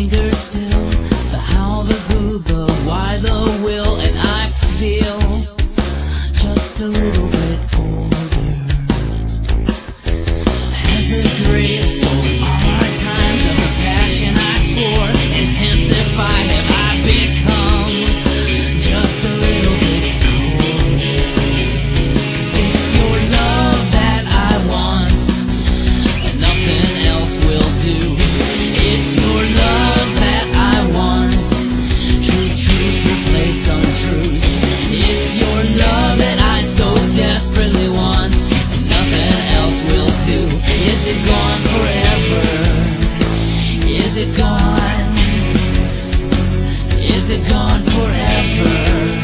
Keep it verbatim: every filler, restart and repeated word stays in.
linger still. The how, the who, the why, the will, and I feel just a little bit older. As the grave stole all our times of the passion I swore intensify, have I become just a little bit colder? 'Cause it's your love that I want, and nothing else will do. It's your love that I want, true truth replace untruths. It's your love that I so desperately want, and nothing else will do. Is it gone forever? Is it gone? Is it gone forever?